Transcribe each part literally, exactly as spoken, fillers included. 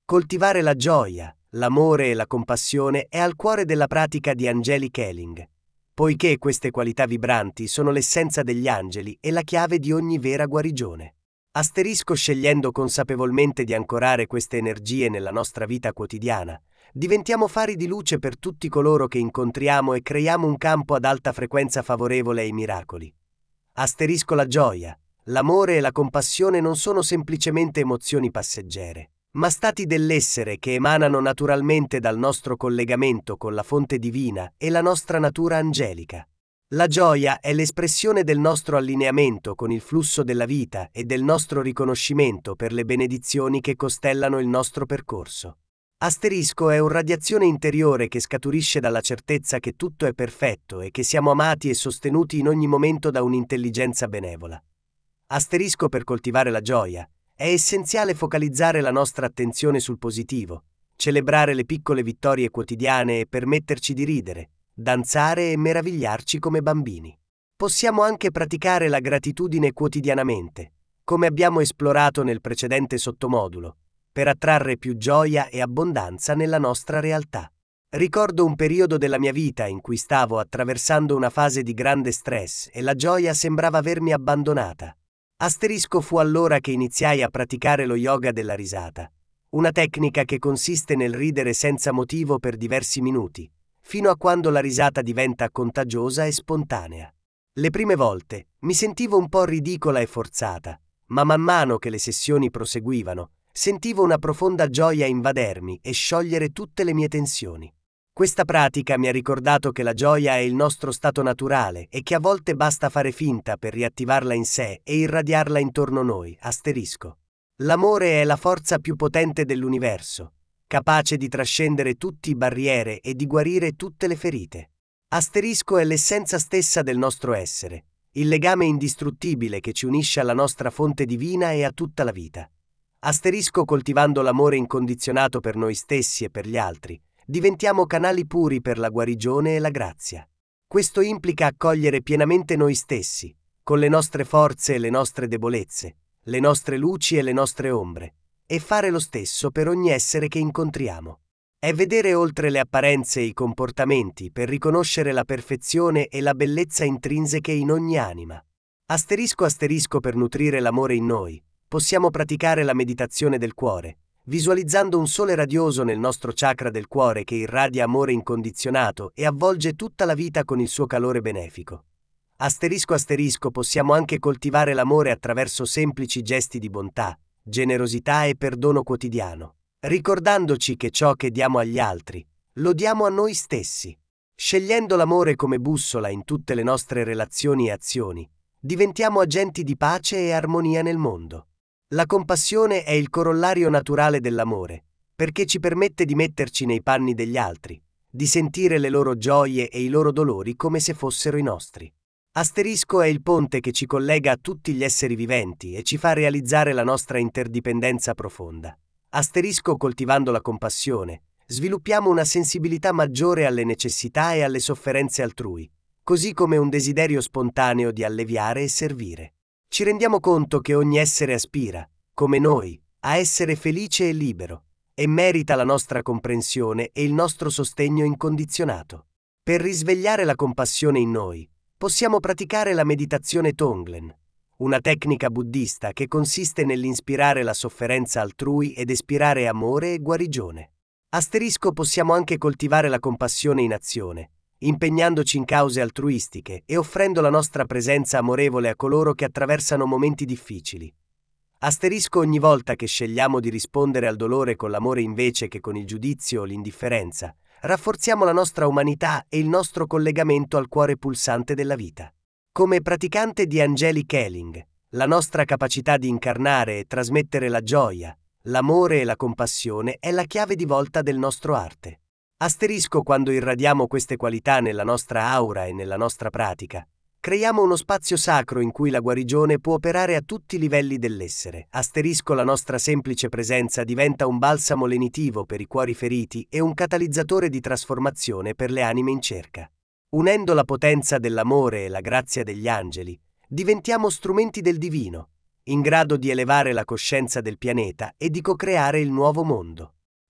Coltivare la gioia, l'amore e la compassione è al cuore della pratica di Angelic Healing, poiché queste qualità vibranti sono l'essenza degli angeli e la chiave di ogni vera guarigione. Asterisco scegliendo consapevolmente di ancorare queste energie nella nostra vita quotidiana, diventiamo fari di luce per tutti coloro che incontriamo e creiamo un campo ad alta frequenza favorevole ai miracoli. Asterisco la gioia, l'amore e la compassione non sono semplicemente emozioni passeggere, ma stati dell'essere che emanano naturalmente dal nostro collegamento con la fonte divina e la nostra natura angelica. La gioia è l'espressione del nostro allineamento con il flusso della vita e del nostro riconoscimento per le benedizioni che costellano il nostro percorso. Asterisco è una radiazione interiore che scaturisce dalla certezza che tutto è perfetto e che siamo amati e sostenuti in ogni momento da un'intelligenza benevola. Asterisco per coltivare la gioia. È essenziale focalizzare la nostra attenzione sul positivo, celebrare le piccole vittorie quotidiane e permetterci di ridere, danzare e meravigliarci come bambini. Possiamo anche praticare la gratitudine quotidianamente, come abbiamo esplorato nel precedente sottomodulo, per attrarre più gioia e abbondanza nella nostra realtà. Ricordo un periodo della mia vita in cui stavo attraversando una fase di grande stress e la gioia sembrava avermi abbandonata. Asterisco fu allora che iniziai a praticare lo yoga della risata, una tecnica che consiste nel ridere senza motivo per diversi minuti, fino a quando la risata diventa contagiosa e spontanea. Le prime volte mi sentivo un po' ridicola e forzata, ma man mano che le sessioni proseguivano, sentivo una profonda gioia invadermi e sciogliere tutte le mie tensioni. Questa pratica mi ha ricordato che la gioia è il nostro stato naturale e che a volte basta fare finta per riattivarla in sé e irradiarla intorno a noi. Asterisco. L'amore è la forza più potente dell'universo, capace di trascendere tutte le barriere e di guarire tutte le ferite. Asterisco è l'essenza stessa del nostro essere, il legame indistruttibile che ci unisce alla nostra fonte divina e a tutta la vita. Asterisco coltivando l'amore incondizionato per noi stessi e per gli altri. Diventiamo canali puri per la guarigione e la grazia. Questo implica accogliere pienamente noi stessi, con le nostre forze e le nostre debolezze, le nostre luci e le nostre ombre, e fare lo stesso per ogni essere che incontriamo. È vedere oltre le apparenze e i comportamenti per riconoscere la perfezione e la bellezza intrinseche in ogni anima. Asterisco asterisco per nutrire l'amore in noi, possiamo praticare la meditazione del cuore, visualizzando un sole radioso nel nostro chakra del cuore che irradia amore incondizionato e avvolge tutta la vita con il suo calore benefico. Asterisco asterisco possiamo anche coltivare l'amore attraverso semplici gesti di bontà, generosità e perdono quotidiano, ricordandoci che ciò che diamo agli altri, lo diamo a noi stessi. Scegliendo l'amore come bussola in tutte le nostre relazioni e azioni, diventiamo agenti di pace e armonia nel mondo. La compassione è il corollario naturale dell'amore, perché ci permette di metterci nei panni degli altri, di sentire le loro gioie e i loro dolori come se fossero i nostri. Asterisco è il ponte che ci collega a tutti gli esseri viventi e ci fa realizzare la nostra interdipendenza profonda. Asterisco coltivando la compassione, sviluppiamo una sensibilità maggiore alle necessità e alle sofferenze altrui, così come un desiderio spontaneo di alleviare e servire. Ci rendiamo conto che ogni essere aspira, come noi, a essere felice e libero, e merita la nostra comprensione e il nostro sostegno incondizionato. Per risvegliare la compassione in noi, possiamo praticare la meditazione Tonglen, una tecnica buddista che consiste nell'inspirare la sofferenza altrui ed espirare amore e guarigione. Asterisco possiamo anche coltivare la compassione in azione, impegnandoci in cause altruistiche e offrendo la nostra presenza amorevole a coloro che attraversano momenti difficili. Asterisco ogni volta che scegliamo di rispondere al dolore con l'amore invece che con il giudizio o l'indifferenza, rafforziamo la nostra umanità e il nostro collegamento al cuore pulsante della vita. Come praticante di Angelic Healing, la nostra capacità di incarnare e trasmettere la gioia, l'amore e la compassione è la chiave di volta del nostro arte. Asterisco quando irradiamo queste qualità nella nostra aura e nella nostra pratica. Creiamo uno spazio sacro in cui la guarigione può operare a tutti i livelli dell'essere. Asterisco la nostra semplice presenza diventa un balsamo lenitivo per i cuori feriti e un catalizzatore di trasformazione per le anime in cerca. Unendo la potenza dell'amore e la grazia degli angeli, diventiamo strumenti del divino, in grado di elevare la coscienza del pianeta e di co-creare il nuovo mondo.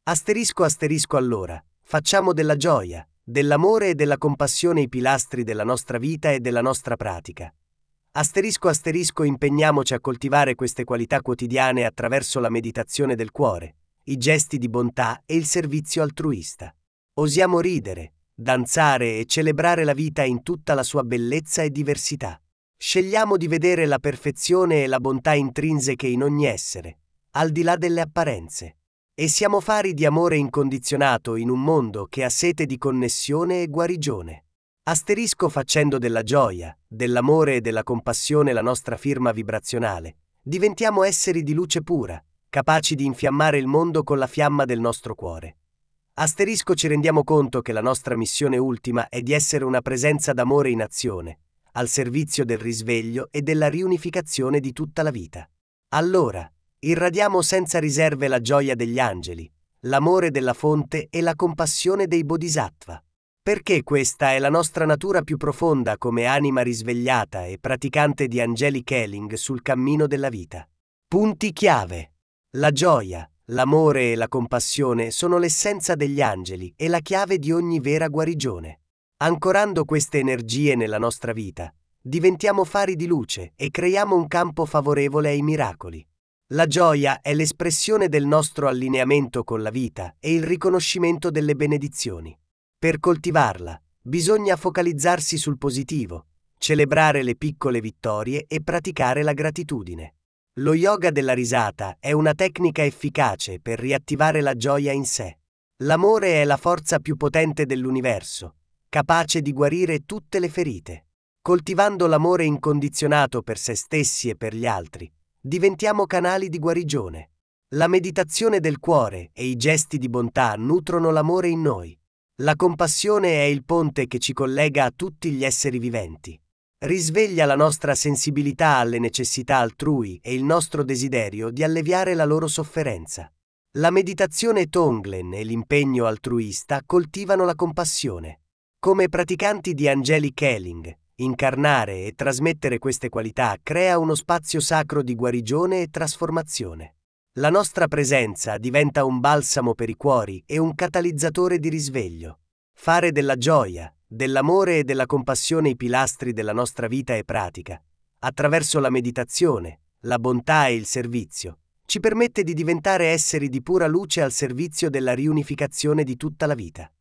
Asterisco asterisco allora, facciamo della gioia, dell'amore e della compassione i pilastri della nostra vita e della nostra pratica. Asterisco asterisco impegniamoci a coltivare queste qualità quotidiane attraverso la meditazione del cuore, i gesti di bontà e il servizio altruista. Osiamo ridere, danzare e celebrare la vita in tutta la sua bellezza e diversità. Scegliamo di vedere la perfezione e la bontà intrinseche in ogni essere, al di là delle apparenze. E siamo fari di amore incondizionato in un mondo che ha sete di connessione e guarigione. Asterisco facendo della gioia, dell'amore e della compassione la nostra firma vibrazionale. Diventiamo esseri di luce pura, capaci di infiammare il mondo con la fiamma del nostro cuore. Asterisco ci rendiamo conto che la nostra missione ultima è di essere una presenza d'amore in azione, al servizio del risveglio e della riunificazione di tutta la vita. Allora, irradiamo senza riserve la gioia degli angeli, l'amore della fonte e la compassione dei bodhisattva. Perché questa è la nostra natura più profonda come anima risvegliata e praticante di Angelic Healing sul cammino della vita. Punti chiave. La gioia, l'amore e la compassione sono l'essenza degli angeli e la chiave di ogni vera guarigione. Ancorando queste energie nella nostra vita, diventiamo fari di luce e creiamo un campo favorevole ai miracoli. La gioia è l'espressione del nostro allineamento con la vita e il riconoscimento delle benedizioni. Per coltivarla, bisogna focalizzarsi sul positivo, celebrare le piccole vittorie e praticare la gratitudine. Lo yoga della risata è una tecnica efficace per riattivare la gioia in sé. L'amore è la forza più potente dell'universo, capace di guarire tutte le ferite. Coltivando l'amore incondizionato per se stessi e per gli altri, diventiamo canali di guarigione. La meditazione del cuore e i gesti di bontà nutrono l'amore in noi. La compassione è il ponte che ci collega a tutti gli esseri viventi. Risveglia la nostra sensibilità alle necessità altrui e il nostro desiderio di alleviare la loro sofferenza. La meditazione Tonglen e l'impegno altruista coltivano la compassione. Come praticanti di Angelic Healing, incarnare e trasmettere queste qualità crea uno spazio sacro di guarigione e trasformazione. La nostra presenza diventa un balsamo per i cuori e un catalizzatore di risveglio. Fare della gioia, dell'amore e della compassione i pilastri della nostra vita e pratica, attraverso la meditazione, la bontà e il servizio, ci permette di diventare esseri di pura luce al servizio della riunificazione di tutta la vita.